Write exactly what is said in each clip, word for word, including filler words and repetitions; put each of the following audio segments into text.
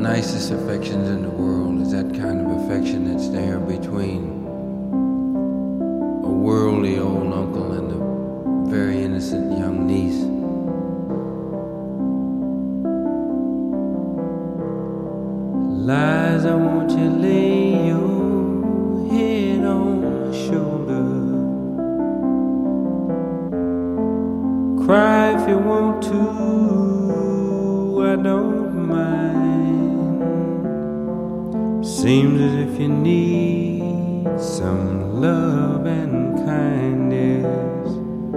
nicest affections in the world is that kind of affection that's there between a worldly old uncle and a very innocent young niece. Liza, won't you lay your head on my shoulder? Cry if you want to, I don't mind. Seems as if you need some love and kindness,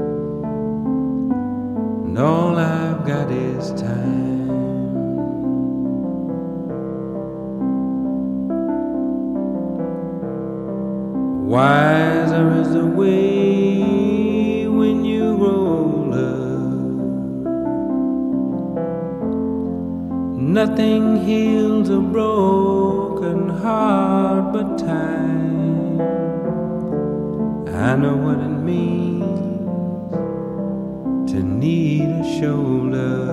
and all I've got is time. Wiser is the way when you grow older. Nothing heals a broken heart but time. I know what it means to need a shoulder,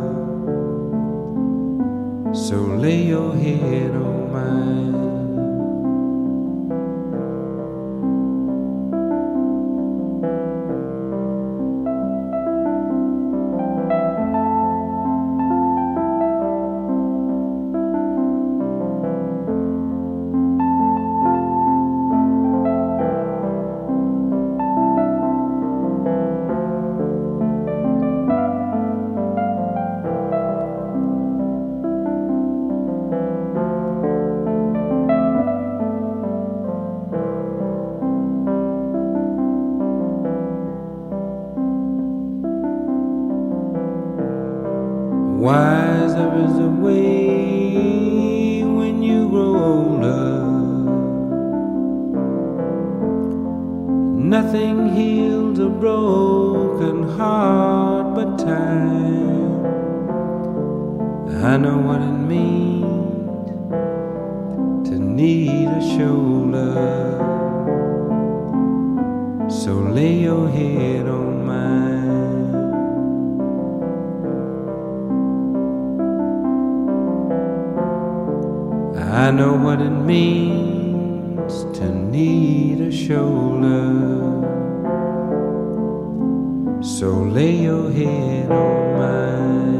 so lay your head on mine. Wiser is the way when you grow older. Nothing heals a broken heart but time. I know what it means to need a shoulder, so lay your head on mine. I know what it means to need a shoulder, so lay your head on mine.